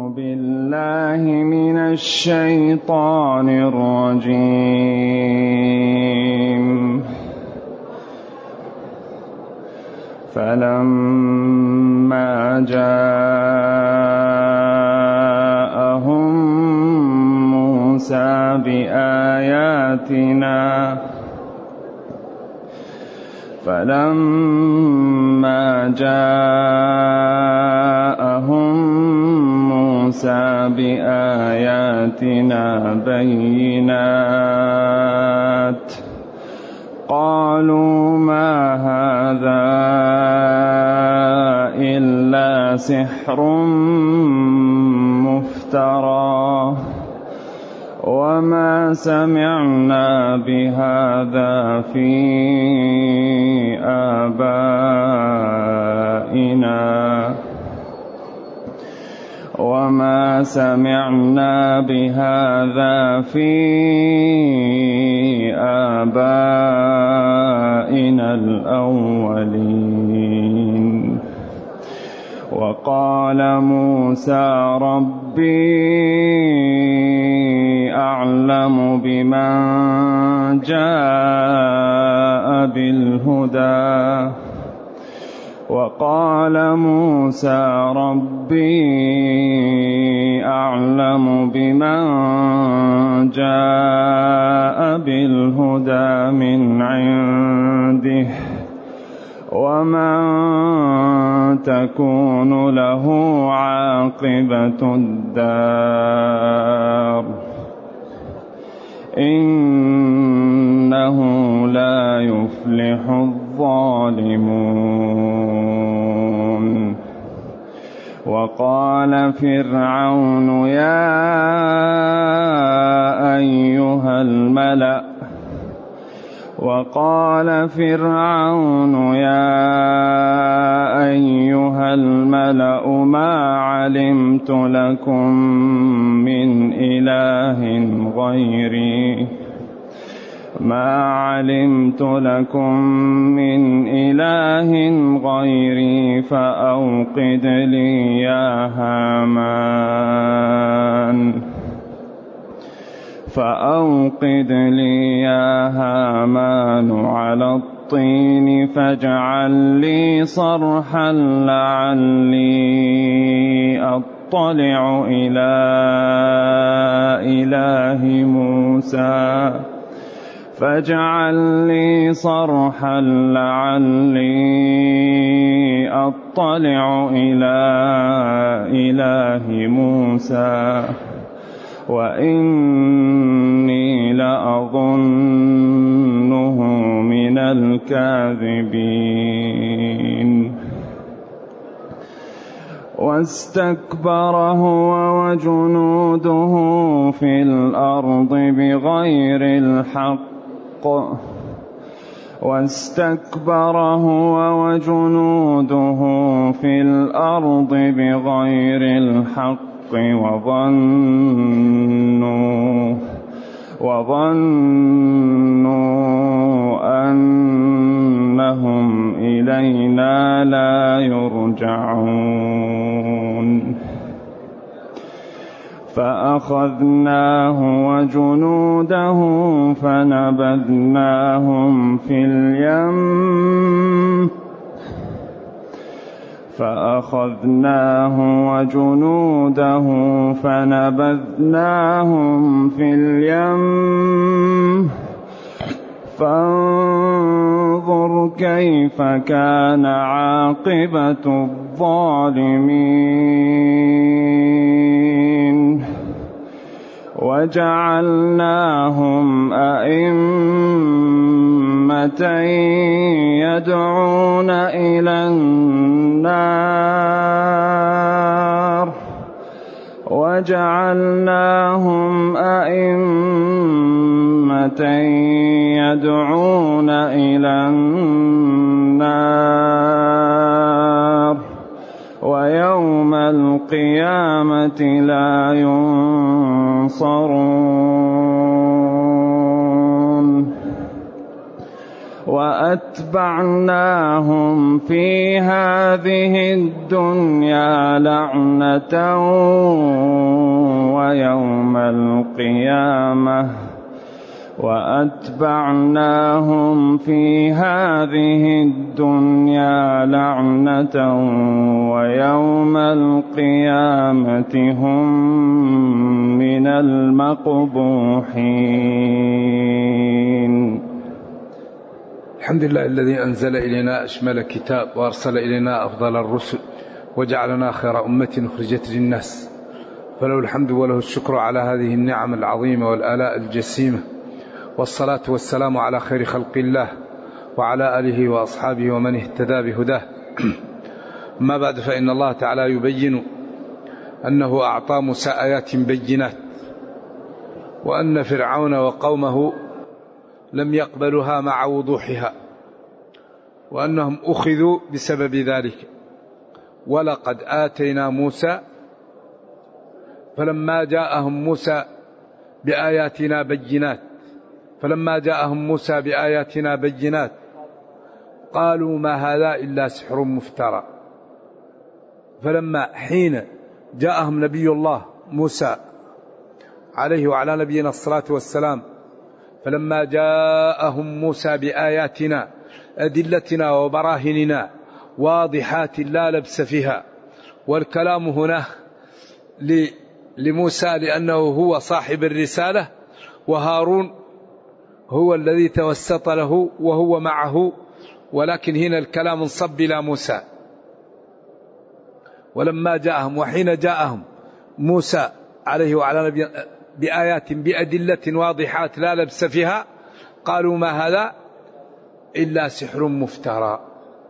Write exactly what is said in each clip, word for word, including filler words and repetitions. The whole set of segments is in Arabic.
بالله من الشيطان الرجيم. فلما جاءهم موسى بآياتنا فلما جاءهم موسى بآياتنا بينات قالوا ما هذا إلا سحر مفترى وما سمعنا بهذا في آبائنا وما سمعنا بهذا في آبائنا الأولين. وقال موسى ربي أعلم بمن جاء بالهدى وقال موسى ربي أعلم بمن جاء بالهدى من عنده ومن تكون له عاقبة الدار إنه لا يفلح الظالمون. وقال فرعون يا أيها الملأ وقال فرعون يا أيها الملأ ما علمت لكم من إله غيري ما علمت لكم من إله غيري فأوقد لي يا هامان فأوقد لي يا هامان على الطين فاجعل لي صرحا لعلي أطلع إلى إله موسى فاجعل لي صرحا لعلي أطلع إلى إله موسى وإني لأظنه من الكاذبين. واستكبر هو وجنوده في الأرض بغير الحق واستكبر هو وجنوده في الأرض بغير الحق وظنوا وظنوا أنهم إلينا لا يرجعون. فأخذناه وجنوده فنبذناهم في اليم فأخذناه وجنوده فنبذناهم في اليم فانظر كيف كان عاقبة الظالمين. وجعلناهم أئمة يدعون إلى النار وجعلناهم أئمة يدعون إلى النار ويوم القيامة لا ينصرون. وأتبعناهم في هذه الدنيا لعنة ويوم القيامة وأتبعناهم في هذه الدنيا لعنة ويوم القيامة هم من المقبوحين. الحمد لله الذي أنزل إلينا أشمل كتاب وأرسل إلينا أفضل الرسل وجعلنا خير أمة أخرجت للناس، فله الحمد وله الشكر على هذه النعم العظيمة والآلاء الجسيمة، والصلاة والسلام على خير خلق الله وعلى آله وأصحابه ومن اهتدى بهداه. ما بعد، فإن الله تعالى يبين أنه أعطى موسى آيات بينات، وأن فرعون وقومه لم يقبلها مع وضوحها، وأنهم أخذوا بسبب ذلك. ولقد آتينا موسى، فلما جاءهم موسى بآياتنا بينات فلما جاءهم موسى بآياتنا بينات قالوا ما هذا إلا سحر مفترى. فلما حين جاءهم نبي الله موسى عليه وعلى نبينا الصلاة والسلام، فلما جاءهم موسى بآياتنا أدلتنا وبراهننا واضحات لا لبس فيها، والكلام هنا لموسى لأنه هو صاحب الرسالة، وهارون هو الذي توسط له وهو معه، ولكن هنا الكلام انصب إلى موسى. ولما جاءهم وحين جاءهم موسى عليه وعلى نبينا بآيات بأدلة واضحات لا لبس فيها قالوا ما هذا إلا سحر مفترى،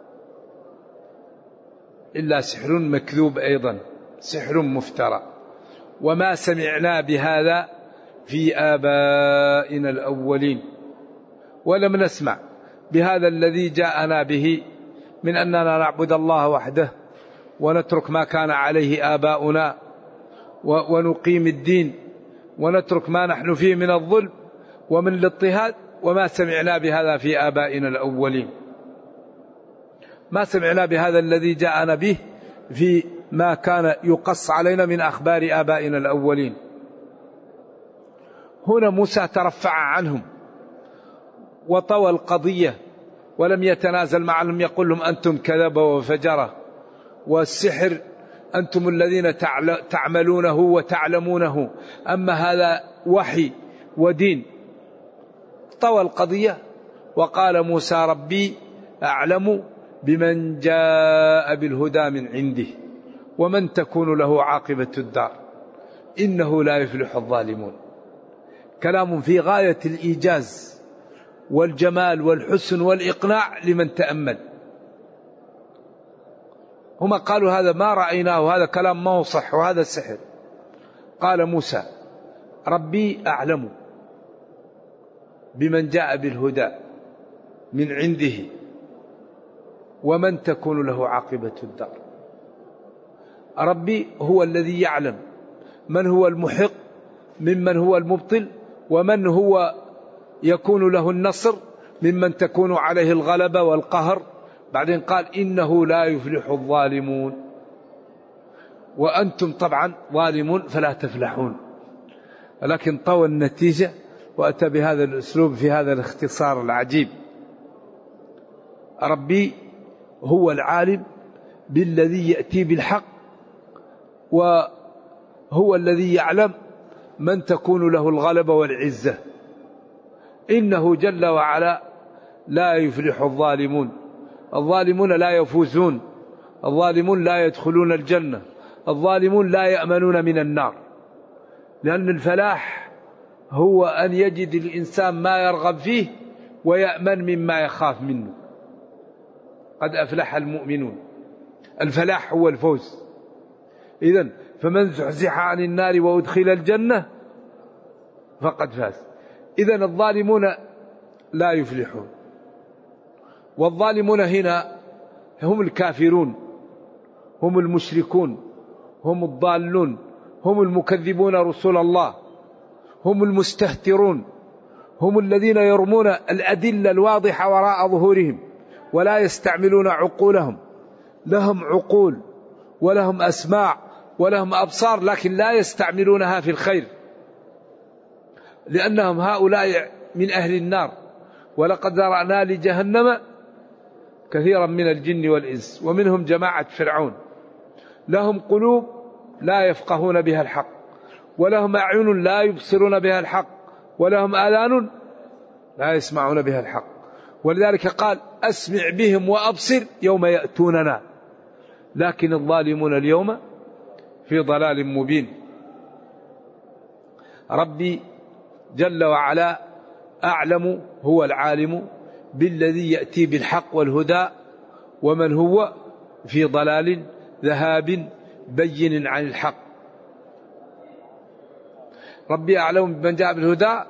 إلا سحر مكذوب، أيضا سحر مفترى، وما سمعنا بهذا في آبائنا الأولين، ولم نسمع بهذا الذي جاءنا به من أننا نعبد الله وحده ونترك ما كان عليه آباؤنا ونقيم الدين ونترك ما نحن فيه من الظلم ومن الاضطهاد، وما سمعنا بهذا في آبائنا الأولين. ما سمعنا بهذا الذي جاءنا به في ما كان يقص علينا من أخبار آبائنا الأولين. هنا موسى ترفع عنهم وطوى القضية ولم يتنازل معهم، يقول لهم أنتم كذبة وفجرة، والسحر أنتم الذين تعملونه وتعلمونه، أما هذا وحي ودين. طوى القضية وقال موسى ربي أعلم بمن جاء بالهدى من عنده ومن تكون له عاقبة الدار إنه لا يفلح الظالمون. كلام في غاية الإيجاز والجمال والحسن والإقناع لمن تأمل. هم قالوا هذا ما رأيناه، هذا كلام ما هو صح وهذا سحر. قال موسى ربي أعلم بمن جاء بالهدى من عنده ومن تكون له عاقبة الدار. ربي هو الذي يعلم من هو المحق ممن هو المبطل، ومن هو يكون له النصر ممن تكون عليه الغلبة والقهر. بعدين قال إنه لا يفلح الظالمون، وأنتم طبعا ظالمون فلا تفلحون. لكن طوى النتيجة وأتى بهذا الأسلوب في هذا الاختصار العجيب. ربي هو العالم بالذي يأتي بالحق، وهو الذي يعلم من تكون له الغلبة والعزة. إنه جل وعلا لا يفلح الظالمون. الظالمون لا يفوزون، الظالمون لا يدخلون الجنة، الظالمون لا يأمنون من النار. لأن الفلاح هو أن يجد الإنسان ما يرغب فيه ويأمن مما يخاف منه. قد أفلح المؤمنون. الفلاح هو الفوز. إذن فمن زحزح عن النار وأدخل الجنة فقد فاز. إذن الظالمون لا يفلحون. والظالمون هنا هم الكافرون، هم المشركون، هم الضالون، هم المكذبون رسول الله، هم المستهترون، هم الذين يرمون الأدلة الواضحة وراء ظهورهم ولا يستعملون عقولهم. لهم عقول ولهم أسماع ولهم أبصار لكن لا يستعملونها في الخير، لأنهم هؤلاء من أهل النار. ولقد ذرأنا لجهنم كثيرا من الجن والإنس ومنهم جماعة فرعون. لهم قلوب لا يفقهون بها الحق، ولهم أعين لا يبصرون بها الحق، ولهم آذان لا يسمعون بها الحق. ولذلك قال أسمع بهم وأبصر يوم يأتوننا، لكن الظالمون اليوم في ضلال مبين. ربي جل وعلا أعلم، هو العالم بالذي يأتي بالحق والهدى ومن هو في ضلال ذهاب بين عن الحق. ربي أعلم بمن جاء بالهدى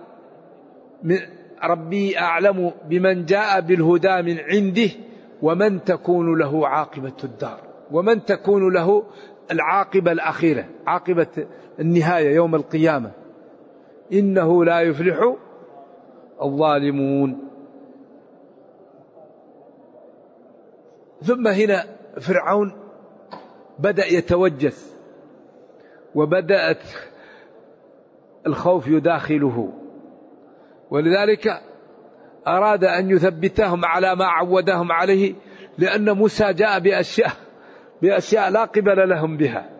ربي أعلم بمن جاء بالهدى من عنده ومن تكون له عاقبة الدار، ومن تكون له العاقبة الأخيرة، عاقبة النهاية يوم القيامة. إنه لا يفلح الظالمون. ثم هنا فرعون بدأ يتوجس وبدأت الخوف يداخله، ولذلك أراد أن يثبتهم على ما عودهم عليه، لأن موسى جاء بأشياء بأشياء لا قبل لهم بها.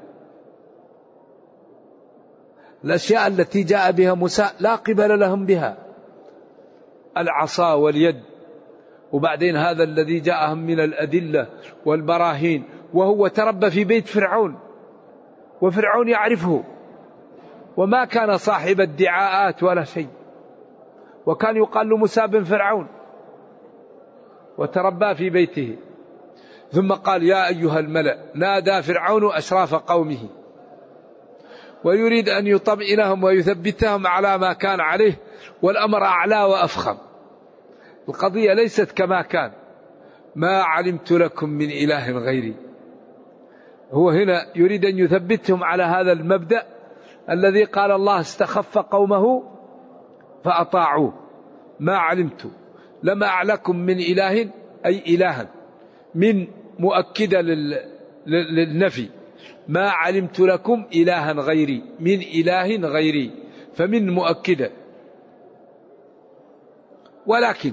الأشياء التي جاء بها موسى لا قبل لهم بها، العصا واليد، وبعدين هذا الذي جاءهم من الأدلة والبراهين، وهو تربى في بيت فرعون وفرعون يعرفه، وما كان صاحب ادعاءات ولا شيء، وكان يقال له موسى بن فرعون، وتربى في بيته. ثم قال يا أيها الملأ، نادى فرعون أشراف قومه ويريد أن يطمئنهم ويثبتهم على ما كان عليه، والأمر أعلى وأفخم. القضية ليست كما كان، ما علمت لكم من إله غيري. هو هنا يريد أن يثبتهم على هذا المبدأ الذي قال الله استخف قومه فأطاعوه. ما علمت، لما أعلكم من إله أي إلها، من مؤكدة للنفي، ما علمت لكم إلها غيري، من إله غيري، فمن مؤكدة. ولكن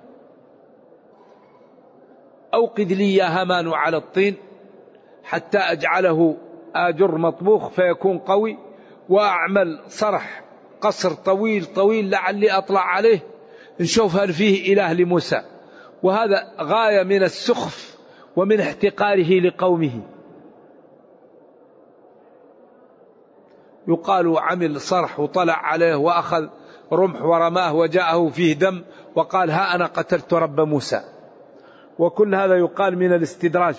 أوقد لي يا هامان على الطين حتى أجعله آجر مطبوخ فيكون قوي، وأعمل صرح قصر طويل طويل لعلي أطلع عليه نشوف هل فيه إله لموسى. وهذا غاية من السخف ومن احتقاره لقومه. يقال عمل صرح وطلع عليه وأخذ رمح ورماه وجاءه فيه دم وقال ها أنا قتلت رب موسى، وكل هذا يقال من الاستدراج.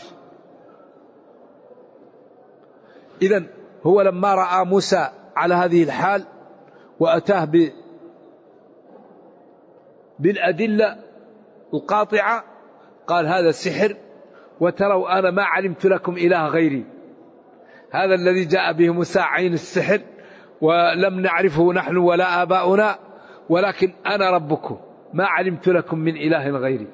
إذن هو لما رأى موسى على هذه الحال وأتاه بالأدلة القاطعة قال هذا السحر، وتروا أنا ما علمت لكم إله غيري. هذا الذي جاء به موسى عين السحر، ولم نعرفه نحن ولا آباؤنا، ولكن أنا ربكم ما علمت لكم من إله غيري.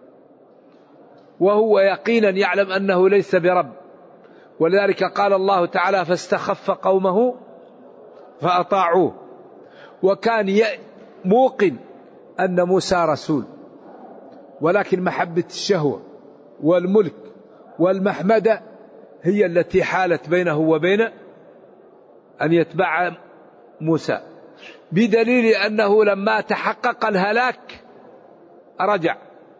وهو يقينا يعلم أنه ليس برب، ولذلك قال الله تعالى فاستخف قومه فأطاعوه. وكان موقن أن موسى رسول، ولكن محبة الشهوة والملك والمحمدة هي التي حالت بينه وبين أن يتبع موسى، بدليل أنه لما تحقق الهلاك رجع،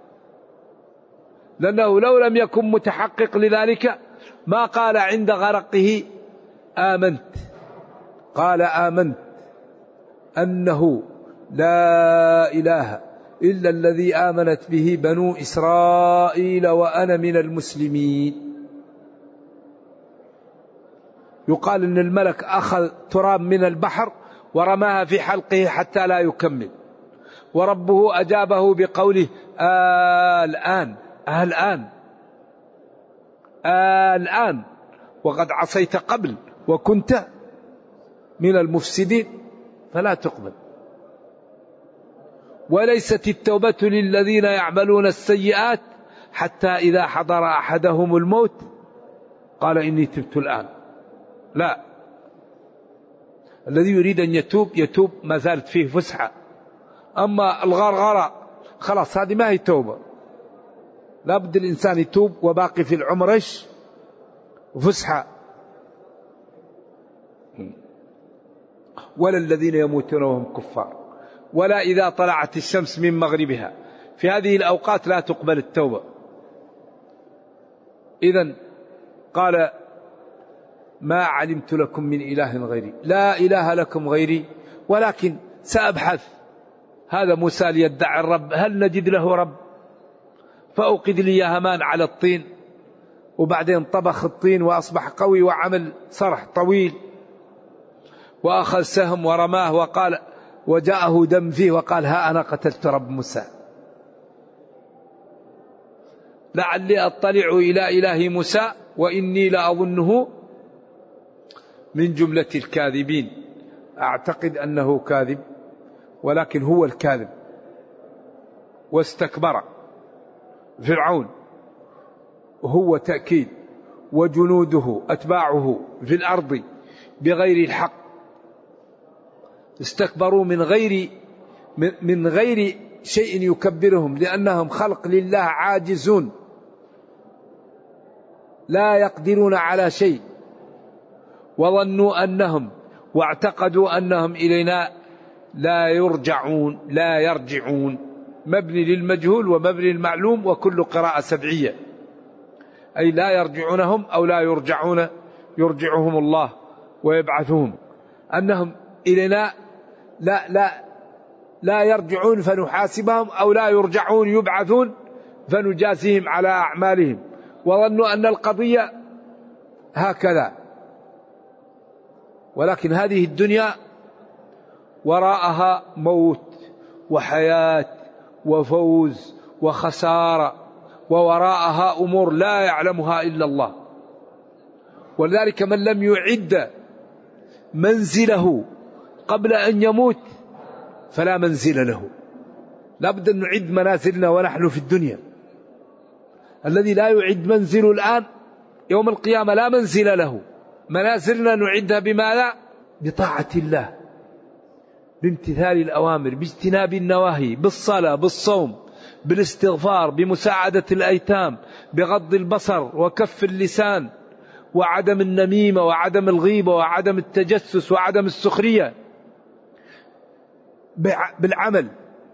لأنه لو لم يكن متحقق لذلك ما قال عند غرقه آمنت، قال آمنت أنه لا إله إلا الذي آمنت به بنو إسرائيل وأنا من المسلمين. يقال إن الملك أخذ تراب من البحر ورماها في حلقه حتى لا يكمل، وربه أجابه بقوله آه الآن آه الآن آه الآن وقد عصيت قبل وكنت من المفسدين فلا تقبل. وليست التوبة للذين يعملون السيئات حتى إذا حضر أحدهم الموت قال إني تبت الآن. لا، الذي يريد أن يتوب يتوب ما زالت فيه فسحة. أما الغرغرة خلاص هذه ما هي توبة. لا بد الإنسان يتوب وباقي في العمر إيش؟ فسحة. ولا الذين يموتون وهم كفار، ولا إذا طلعت الشمس من مغربها. في هذه الأوقات لا تقبل التوبة. إذن قال ما علمت لكم من إله غيري، لا إله لكم غيري، ولكن سأبحث. هذا موسى ليدعي الرب، هل نجد له رب؟ فأوقد لي يا هامان على الطين، وبعدين طبخ الطين وأصبح قوي وعمل صرح طويل، وأخذ سهم ورماه وقال وجاءه دم فيه وقال ها أنا قتلت رب موسى، لعلي أطلع إلى إله موسى وإني لأظنه من جملة الكاذبين. أعتقد أنه كاذب، ولكن هو الكاذب. واستكبر فرعون، هو تأكيد، وجنوده أتباعه في الأرض بغير الحق. استكبروا من غير من غير شيء يكبرهم، لأنهم خلق لله عاجزون لا يقدرون على شيء. وظنوا أنهم واعتقدوا أنهم إلينا لا يرجعون لا يرجعون مبني للمجهول ومبني للمعلوم، وكل قراءة سبعية، أي لا يرجعونهم أو لا يرجعون، يرجعهم الله ويبعثهم. أنهم إلينا لا لا لا يرجعون فنحاسبهم، أو لا يرجعون يبعثون فنجازيهم على أعمالهم. وظنوا أن القضية هكذا، ولكن هذه الدنيا وراءها موت وحياة وفوز وخسارة، ووراءها أمور لا يعلمها إلا الله. ولذلك من لم يعد منزله قبل أن يموت فلا منزل له. لا بد أن نعد منازلنا ونحن في الدنيا. الذي لا يعد منزله الآن يوم القيامة لا منزل له. منازلنا نعدها بماذا؟ بطاعة الله، بامتثال الأوامر، باجتناب النواهي، بالصلاة، بالصوم، بالاستغفار، بمساعدة الأيتام، بغض البصر وكف اللسان، وعدم النميمة وعدم الغيبة وعدم التجسس وعدم السخرية، بالعمل.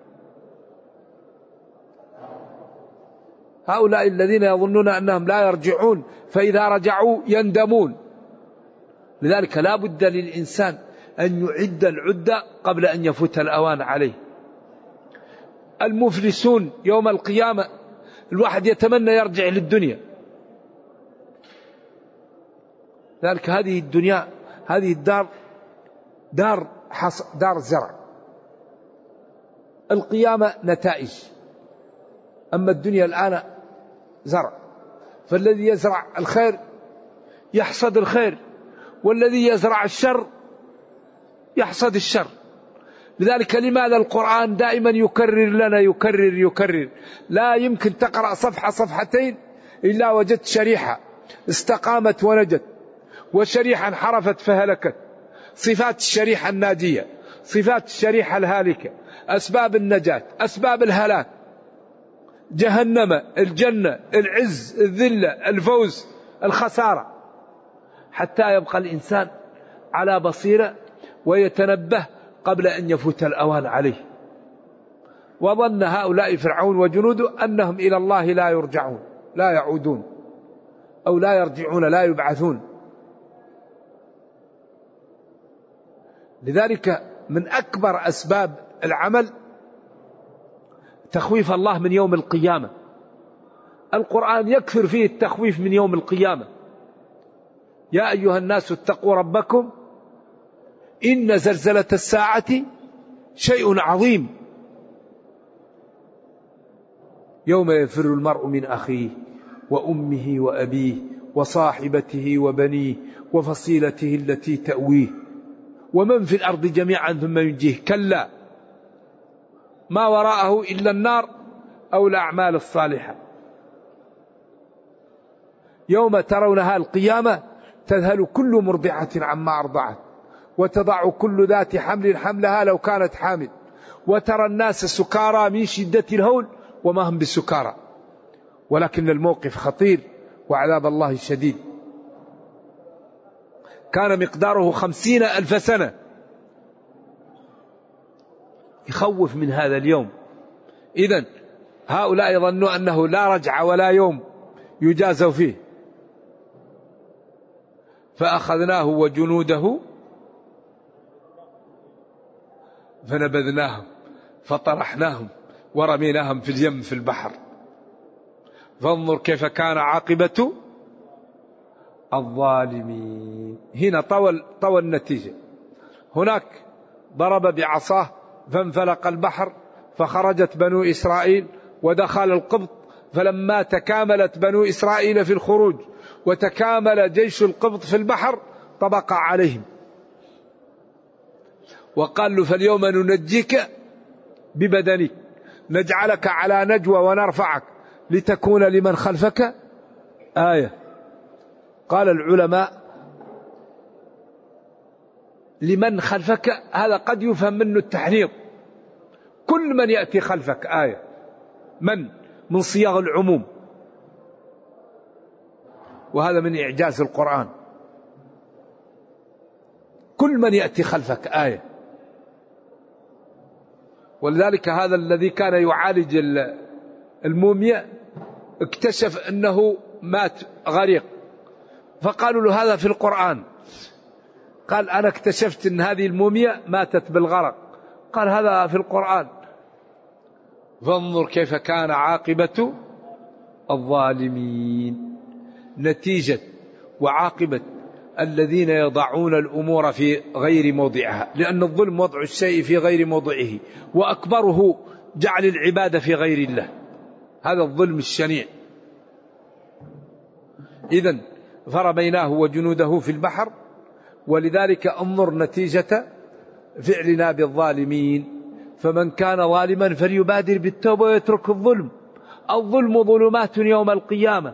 هؤلاء الذين يظنون أنهم لا يرجعون، فإذا رجعوا يندمون. لذلك لا بد للإنسان أن يعد العدة قبل أن يفوت الأوان عليه. المفلسون يوم القيامة الواحد يتمنى يرجع للدنيا. لذلك هذه الدنيا، هذه الدار دار حص دار زرع، القيامة نتائج، أما الدنيا الآن زرع. فالذي يزرع الخير يحصد الخير، والذي يزرع الشر يحصد الشر. لذلك لماذا القرآن دائما يكرر لنا يكرر يكرر؟ لا يمكن تقرأ صفحة صفحتين إلا وجدت شريحة استقامت ونجت، وشريحة انحرفت فهلكت. صفات الشريحة الناجية، صفات الشريحة الهالكة، أسباب النجاة، أسباب الهلاك: جهنم، الجنة، العز، الذلة، الفوز، الخسارة، حتى يبقى الإنسان على بصيرة ويتنبه قبل أن يفوت الأوان عليه. وظن هؤلاء فرعون وجنوده أنهم إلى الله لا يرجعون، لا يعودون، أو لا يرجعون، لا يبعثون. لذلك من أكبر أسباب العمل تخويف الله من يوم القيامة. القرآن يكثر فيه التخويف من يوم القيامة: يا أيها الناس اتقوا ربكم إن زلزلة الساعة شيء عظيم، يوم يفر المرء من أخيه وأمه وأبيه وصاحبته وبنيه وفصيلته التي تأويه ومن في الأرض جميعا ثم ينجيه، كلا ما وراءه إلا النار أو الأعمال الصالحة. يوم ترونها القيامة تذهل كل مرضعة عما أرضعت وتضع كل ذات حمل حملها لو كانت حامل وترى الناس سكارى من شدة الهول وما هم بسكارى ولكن الموقف خطير وعذاب الله شديد. كان مقداره خمسين ألف سنة. يخوف من هذا اليوم. إذن هؤلاء يظنوا أنه لا رجع ولا يوم يجازوا فيه. فأخذناه وجنوده فنبذناهم فطرحناهم ورميناهم في اليم في البحر فانظر كيف كان عاقبة الظالمين. هنا طول طول النتيجة. هناك ضرب بعصاه فانفلق البحر فخرجت بنو إسرائيل ودخل القبط فلما تكاملت بنو إسرائيل في الخروج وتكامل جيش القبط في البحر طبق عليهم وقال له فاليوم ننجيك ببدنك نجعلك على نجوى ونرفعك لتكون لمن خلفك آية. قال العلماء لمن خلفك هذا قد يفهم منه التحريض، كل من يأتي خلفك آية، من من صياغ العموم، وهذا من إعجاز القرآن. كل من يأتي خلفك آية. ولذلك هذا الذي كان يعالج المومياء اكتشف أنه مات غريق فقالوا له هذا في القرآن. قال أنا اكتشفت أن هذه المومياء ماتت بالغرق. قال هذا في القرآن. فانظر كيف كان عاقبة الظالمين. نتيجة وعاقبة الذين يضعون الأمور في غير موضعها، لأن الظلم وضع الشيء في غير موضعه، وأكبره جعل العبادة في غير الله، هذا الظلم الشنيع. إذن فرميناه وجنوده في البحر. ولذلك انظر نتيجة فعلنا بالظالمين. فمن كان ظالما فليبادر بالتوبة ويترك الظلم. الظلم ظلمات يوم القيامة.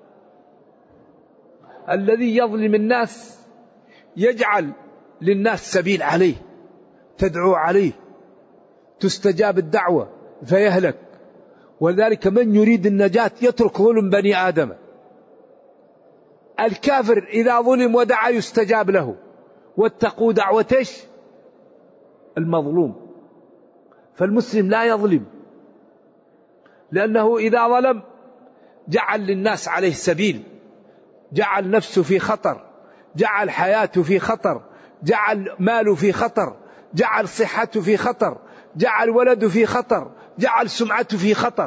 الذي يظلم الناس يجعل للناس سبيل عليه، تدعو عليه، تستجاب الدعوة فيهلك. ولذلك من يريد النجاة يترك ظلم بني آدم. الكافر إذا ظلم ودعا يستجاب له. واتقوا دعوة المظلوم. فالمسلم لا يظلم، لأنه إذا ظلم جعل للناس عليه سبيل، جعل نفسه في خطر، جعل حياته في خطر، جعل ماله في خطر، جعل صحته في خطر، جعل ولده في خطر، جعل سمعته في خطر.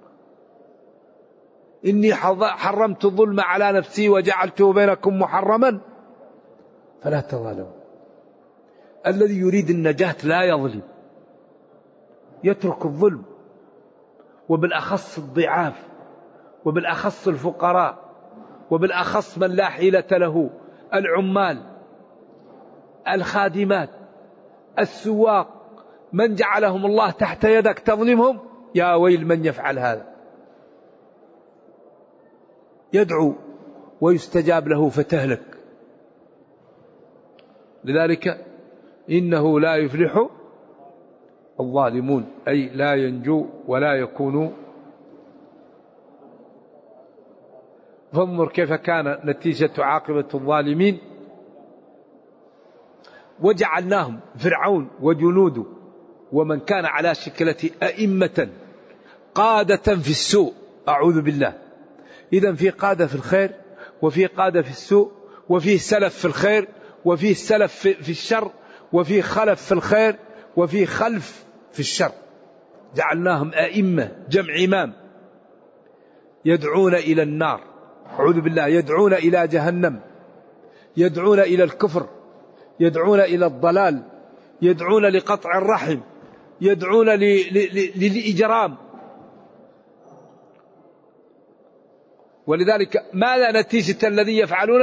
إني حرمت الظلم على نفسي وجعلته بينكم محرما فلا تظلموا. الذي يريد النجاة لا يظلم، يترك الظلم، وبالأخص الضعاف، وبالأخص الفقراء، وبالأخص من لا حيلة له، العمال، الخادمات، السواق، من جعلهم الله تحت يدك تظلمهم، يا ويل من يفعل هذا. يدعو ويستجاب له فتهلك. لذلك إنه لا يفلح الظالمون، أي لا ينجو ولا يكونوا. فانظر كيف كان نتيجة عاقبة الظالمين. وجعلناهم فرعون وجنوده ومن كان على شكلة أئمة قادة في السوء. أعوذ بالله. إذن في قادة في الخير وفي قادة في السوء، وفي سلف في الخير وفي سلف في الشر، وفي خلف في الخير وفي خلف في الشر. جعلناهم أئمة جمع إمام يدعون إلى النار. أعوذ بالله. يدعون إلى جهنم، يدعون إلى الكفر، يدعون إلى الضلال، يدعون لقطع الرحم، يدعون للإجرام. ولذلك ماذا نتيجة الذي يفعلون؟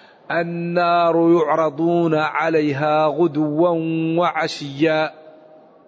النار يعرضون عليها غدوا وعشيا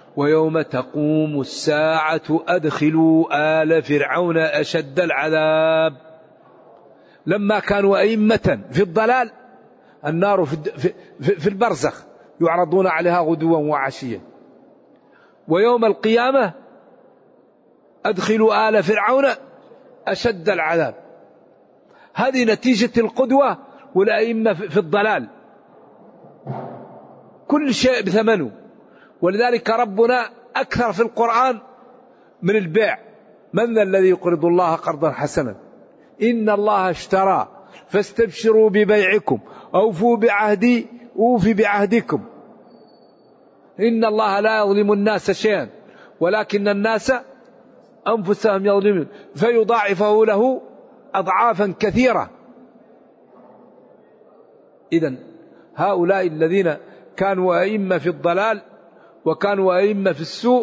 ويوم تقوم الساعة أدخلوا آل فرعون أشد العذاب. لما كانوا أئمة في الضلال النار في, في البرزخ يعرضون عليها غدوا وعشيا، ويوم القيامة أدخلوا آل فرعون أشد العذاب. هذه نتيجة القدوة والأئمة في الضلال، كل شيء بثمنه. ولذلك ربنا أكثر في القرآن من البيع. من ذا الذي يقرض الله قرضا حسنا إن الله اشترى فاستبشروا ببيعكم أوفوا بعهدي أوفي بعهدكم إن الله لا يظلم الناس شيئا ولكن الناس أنفسهم يظلمون فيضاعفه له أضعافا كثيرة. إذن هؤلاء الذين كانوا أئمة في الضلال وكانوا أئمة في السوء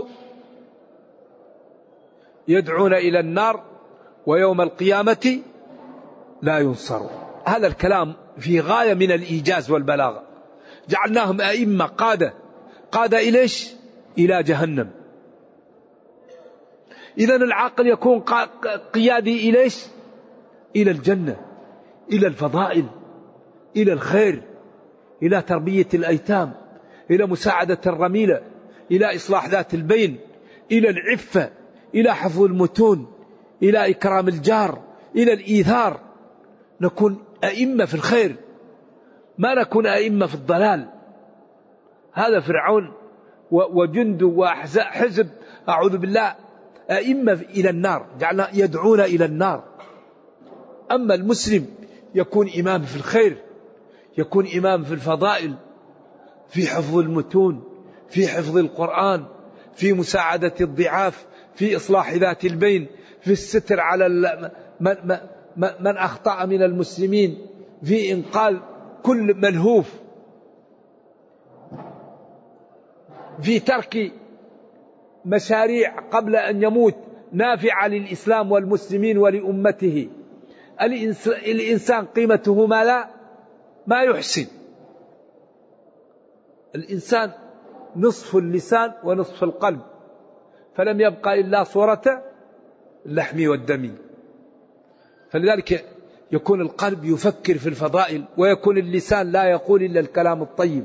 يدعون إلى النار ويوم القيامة لا ينصرون. هذا الكلام في غاية من الإيجاز والبلاغة. جعلناهم أئمة قادة، قادة إليش؟ إلى جهنم. إذن العاقل يكون قيادي إليش؟ إلى الجنة، إلى الفضائل، إلى الخير، إلى تربية الأيتام، إلى مساعدة الرميلة، إلى إصلاح ذات البين، إلى العفة، إلى حفظ المتون، إلى إكرام الجار، إلى الإيثار. نكون أئمة في الخير، ما نكون أئمة في الضلال. هذا فرعون وجنده وحزب أعوذ بالله أئمة إلى النار، جعلنا يدعون إلى النار. أما المسلم يكون إمام في الخير، يكون إمام في الفضائل، في حفظ المتون، في حفظ القرآن، في مساعدة الضعاف، في إصلاح ذات البين، في الستر على من, من أخطأ من المسلمين، في إنقاذ كل ملهوف، في ترك مشاريع قبل أن يموت نافعة للإسلام والمسلمين ولأمته. الإنسان قيمته ما لا ما يحسن. الإنسان نصف اللسان ونصف القلب، فلم يبقى إلا صورة اللحم والدم. فلذلك يكون القلب يفكر في الفضائل، ويكون اللسان لا يقول إلا الكلام الطيب.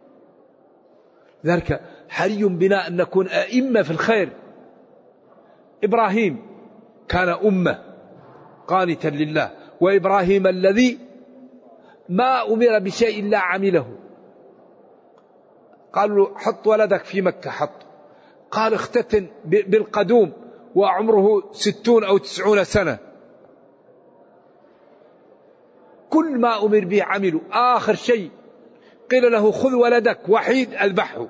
لذلك حري بنا أن نكون أئمة في الخير. إبراهيم كان أمة قانتا لله، وإبراهيم الذي ما أمر بشيء إلا عمله. قالوا حط ولدك في مكة، حط. قال اختتن بالقدوم وعمره ستون أو تسعون سنة. كل ما أمر به عمله. آخر شيء قيل له خذ ولدك وحيد اذبحه،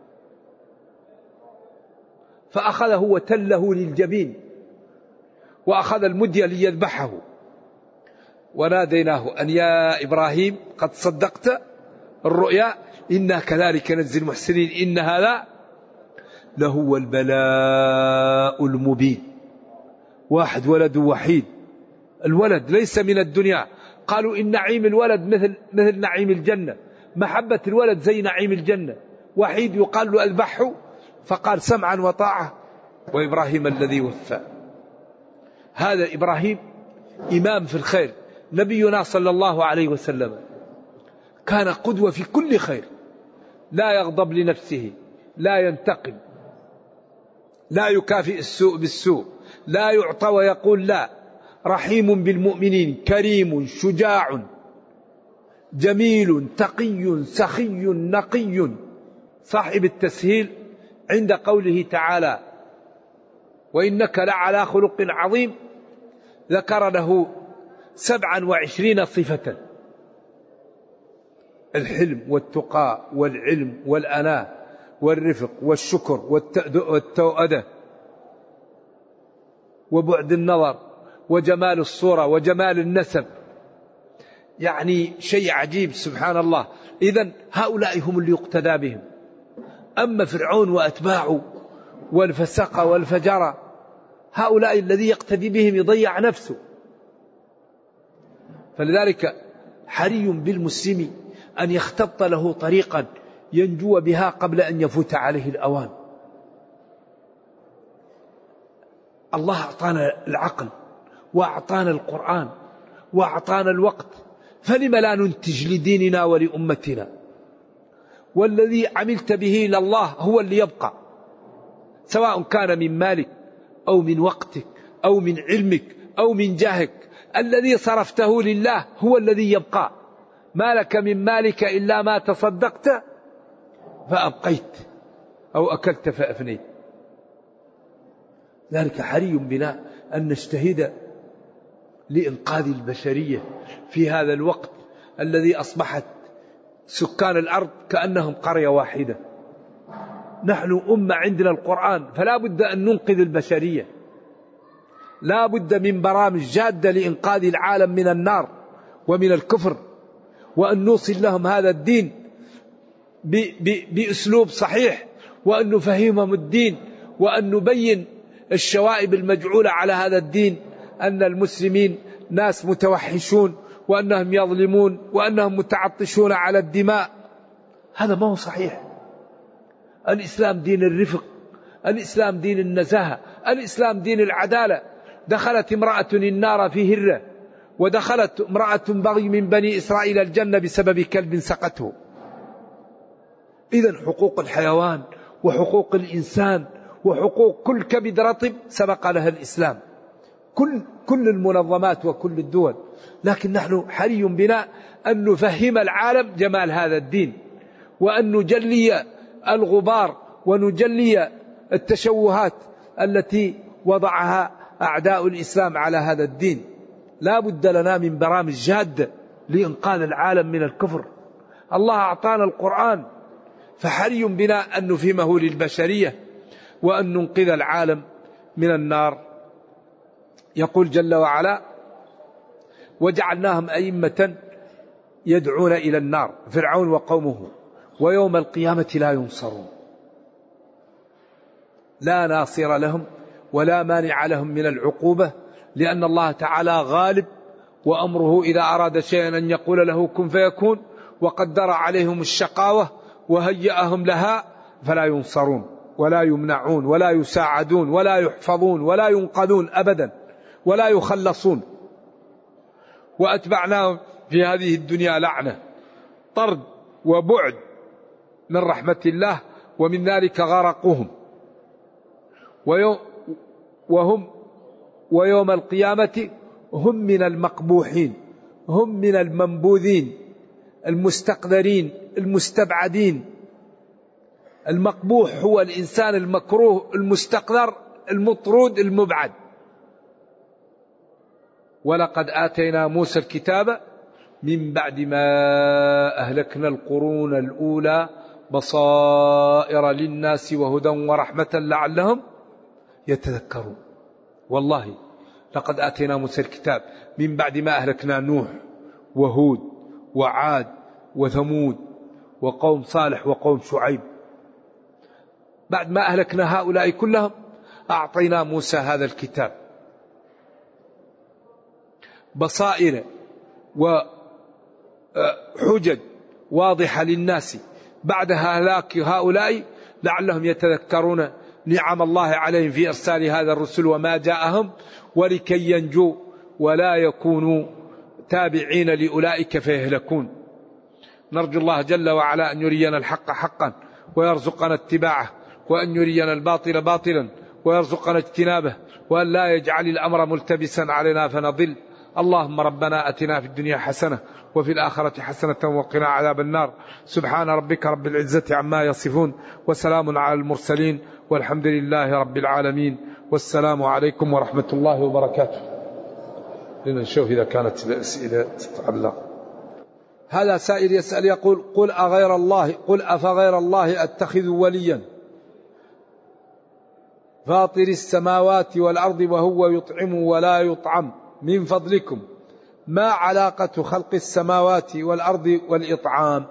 فأخذه وتله للجبين وأخذ المدية ليذبحه، وناديناه أن يا إبراهيم قد صدقت الرؤيا إنا كذلك نجزي المحسنين إن هذا لهو البلاء المبين. واحد ولد وحيد، الولد ليس من الدنيا. قالوا إن نعيم الولد مثل مثل نعيم الجنة، محبة الولد زي نعيم الجنة. وحيد يقال له أذبحه، فقال سمعا وطاعة. وإبراهيم الذي وفى. هذا إبراهيم إمام في الخير. نبينا صلى الله عليه وسلم كان قدوة في كل خير، لا يغضب لنفسه، لا ينتقم، لا يكافئ السوء بالسوء، لا يعطى ويقول لا، رحيم بالمؤمنين، كريم، شجاع، جميل، تقي، سخي، نقي، صاحب التسهيل عند قوله تعالى وإنك لعلى خلق عظيم. ذكر له سبعا وعشرين صفة: الحلم والتقى والعلم والأناة والرفق والشكر والتوأدة وبعد النظر وجمال الصورة وجمال النسب. يعني شيء عجيب سبحان الله. إذن هؤلاء هم اللي يقتدى بهم. أما فرعون وأتباعه والفسق والفجر، هؤلاء الذي يقتدي بهم يضيع نفسه. فلذلك حري بالمسلم أن يختط له طريقا ينجو بها قبل أن يفوت عليه الأوان. الله أعطانا العقل وأعطانا القرآن وأعطانا الوقت، فلم لا ننتج لديننا ولأمتنا؟ والذي عملت به لله هو اللي يبقى، سواء كان من مالك أو من وقتك أو من علمك أو من جاهك، الذي صرفته لله هو الذي يبقى. ما لك من مالك إلا ما تصدقت فأبقيت أو أكلت فأفنيت. ذلك حري بنا أن نجتهد لإنقاذ البشرية في هذا الوقت الذي أصبحت سكان الأرض كأنهم قرية واحدة. نحن أمة عندنا القرآن، فلا بد أن ننقذ البشرية، لا بد من برامج جادة لإنقاذ العالم من النار ومن الكفر، وأن نوصل لهم هذا الدين بأسلوب صحيح، وأن نفهمهم الدين، وأن نبين الشوائب المجعولة على هذا الدين، أن المسلمين ناس متوحشون، وأنهم يظلمون، وأنهم متعطشون على الدماء. هذا ما هو صحيح. الإسلام دين الرفق، الإسلام دين النزاهة، الإسلام دين العدالة. دخلت امرأة النار في هرة، ودخلت امرأة بغي من بني إسرائيل الجنة بسبب كلب سقته. إذن حقوق الحيوان وحقوق الإنسان وحقوق كل كبد رطب سبق لها الإسلام، كل كل المنظمات وكل الدول. لكن نحن حري بنا أن نفهم العالم جمال هذا الدين، وأن نجلي الغبار ونجلي التشوهات التي وضعها أعداء الإسلام على هذا الدين. لا بد لنا من برامج جادة لإنقاذ العالم من الكفر. الله أعطانا القرآن، فحري بنا أن نفهمه للبشرية وأن ننقذ العالم من النار. يقول جل وعلا: وجعلناهم أئمة يدعون إلى النار، فرعون وقومه، ويوم القيامة لا ينصرون. لا ناصر لهم ولا مانع لهم من العقوبة، لأن الله تعالى غالب، وأمره إذا أراد شيئا أن يقول له كن فيكون، وقدر عليهم الشقاوة وهيأهم لها، فلا ينصرون ولا يمنعون ولا يساعدون ولا يحفظون ولا ينقذون أبدا ولا يخلصون. وأتبعناهم في هذه الدنيا لعنة، طرد وبعد من رحمة الله، ومن ذلك غرقهم. ويوم وهم ويوم القيامة هم من المقبوحين، هم من المنبوذين، المستقذرين، المستبعدين. المقبوح هو الإنسان المكروه، المستقذر، المطرود، المبعد. ولقد آتينا موسى الكتاب من بعد ما أهلكنا القرون الأولى بصائر للناس وهدى ورحمة لعلهم يتذكرون. والله لقد آتينا موسى الكتاب من بعد ما أهلكنا نوح وهود وعاد وثمود وقوم صالح وقوم شعيب. بعد ما أهلكنا هؤلاء كلهم أعطينا موسى هذا الكتاب بصائر وحجج واضحة للناس بعد هلاك هؤلاء لعلهم يتذكرون نعم الله عليهم في إرسال هذا الرسل وما جاءهم، ولكي ينجوا ولا يكونوا تابعين لأولئك فيهلكون. نرجو الله جل وعلا أن يرينا الحق حقا ويرزقنا اتباعه، وأن يرينا الباطل باطلا ويرزقنا اجتنابه، وأن لا يجعل الأمر ملتبسا علينا فنضل. اللهم ربنا أتنا في الدنيا حسنة وفي الآخرة حسنة وقنا عذاب النار. سبحان ربك رب العزة عما يصفون، وسلام على المرسلين، والحمد لله رب العالمين، والسلام عليكم ورحمة الله وبركاته. لنشوف إذا كانت الأسئلة تتعلق. هذا سائل يسأل يقول: قل أغير الله قل أفغير الله أتخذ وليا فاطر السماوات والأرض وهو يطعم ولا يطعم، من فضلكم ما علاقة خلق السماوات والأرض والإطعام؟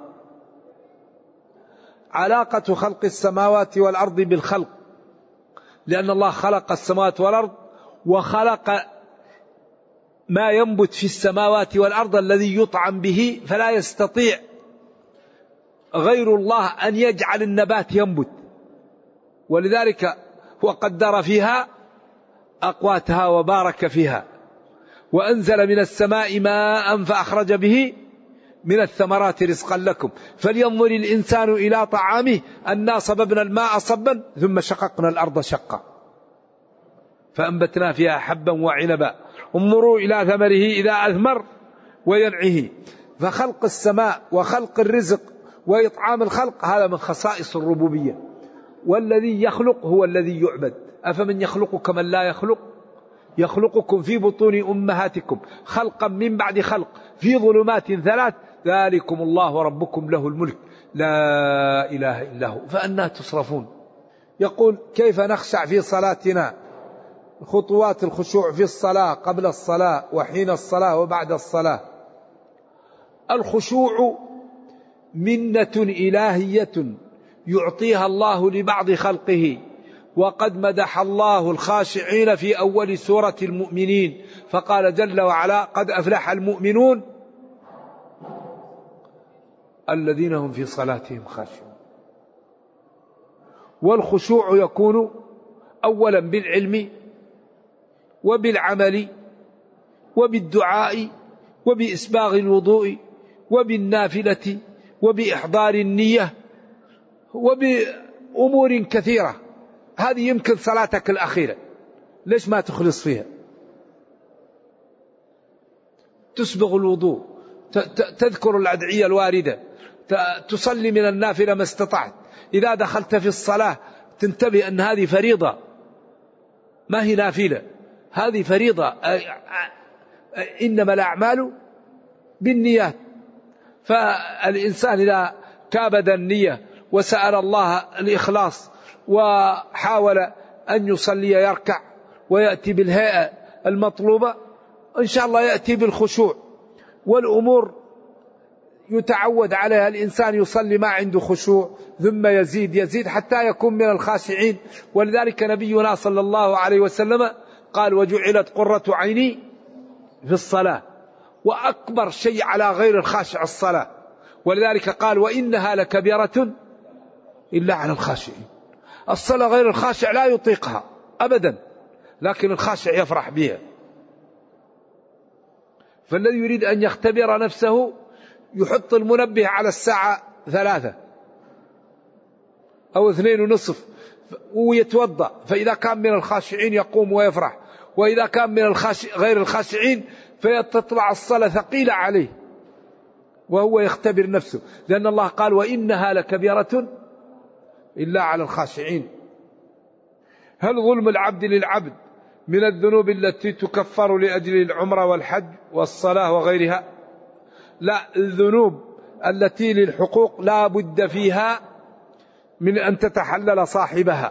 علاقة خلق السماوات والأرض بالخلق، لأن الله خلق السماوات والأرض وخلق ما ينبت في السماوات والأرض الذي يطعم به، فلا يستطيع غير الله أن يجعل النبات ينبت، ولذلك هو قدر فيها أقواتها وبارك فيها، وأنزل من السماء ماء فأخرج به من الثمرات رزقا لكم، فلينظر الإنسان إلى طعامه أنا صببنا الماء صبا ثم شققنا الأرض شقا فأنبتنا فيها حبا وعنبا انظروا إلى ثمره إذا أثمر وينعه. فخلق السماء وخلق الرزق وإطعام الخلق هذا من خصائص الربوبية. والذي يخلق هو الذي يعبد. أفمن يخلق كمن لا يخلق؟ يخلقكم في بطون أمهاتكم خلقا من بعد خلق في ظلمات ثلاث ذلكم الله ربكم له الملك لا إله إلا هو فأنا تصرفون. يقول كيف نخشع في صلاتنا؟ خطوات الخشوع في الصلاة قبل الصلاة وحين الصلاة وبعد الصلاة. الخشوع منة إلهية يعطيها الله لبعض خلقه، وقد مدح الله الخاشعين في أول سورة المؤمنين فقال جل وعلا قد أفلح المؤمنون الذين هم في صلاتهم خاشعون. والخشوع يكون أولا بالعلم وبالعمل وبالدعاء وبإسباغ الوضوء وبالنافلة وبإحضار النية وبأمور كثيرة. هذه يمكن صلاتك الأخيرة ليش ما تخلص فيها؟ تسبغ الوضوء، تذكر الأدعية الواردة، تصلي من النافلة ما استطعت. إذا دخلت في الصلاة تنتبه أن هذه فريضة ما هي نافلة، هذه فريضة. إنما الأعمال بالنيات. فالإنسان إذا كابد النية وسأل الله الإخلاص وحاول أن يصلي يركع ويأتي بالهيئة المطلوبة إن شاء الله يأتي بالخشوع. والأمور يتعود عليها الإنسان يصلي ما عنده خشوع ثم يزيد يزيد حتى يكون من الخاشعين. ولذلك نبينا صلى الله عليه وسلم قال وجعلت قرة عيني في الصلاة. وأكبر شيء على غير الخاشع الصلاة. ولذلك قال وإنها لكبيرة إلا على الخاشعين. الصلاة غير الخاشع لا يطيقها أبدا، لكن الخاشع يفرح بها. فالذي يريد أن يختبر نفسه يحط المنبه على الساعة ثلاثة أو اثنين ونصف ويتوضأ، فإذا كان من الخاشعين يقوم ويفرح، وإذا كان من الخاشع غير الخاشعين فيتطلع الصلاة ثقيلة عليه وهو يختبر نفسه. لأن الله قال وإنها لكبيرة إلا على الخاشعين. هل ظلم العبد للعبد من الذنوب التي تكفر لأجل العمرة والحج والصلاة وغيرها؟ لا، الذنوب التي للحقوق لا بد فيها من أن تتحلل صاحبها.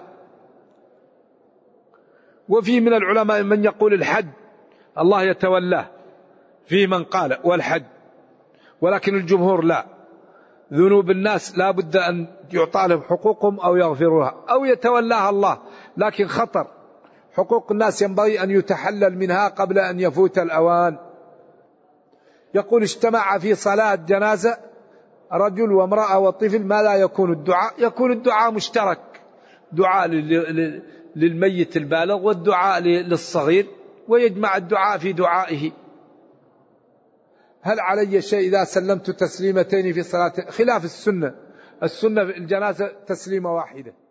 وفي من العلماء من يقول الحج الله يتولاه، في من قال والحج، ولكن الجمهور لا، ذنوب الناس لا بد أن يعطى لهم حقوقهم أو يغفروها أو يتولاها الله، لكن خطر. حقوق الناس ينبغي أن يتحلل منها قبل أن يفوت الأوان. يقول اجتمع في صلاة جنازة رجل وامرأة وطفل، ماذا يكون الدعاء؟ يكون الدعاء مشترك، دعاء للميت البالغ والدعاء للصغير، ويجمع الدعاء في دعائه. هل علي شيء إذا سلمت تسليمتين في صلاة؟ خلاف السنة. السنة في الجنازة تسليمة واحدة.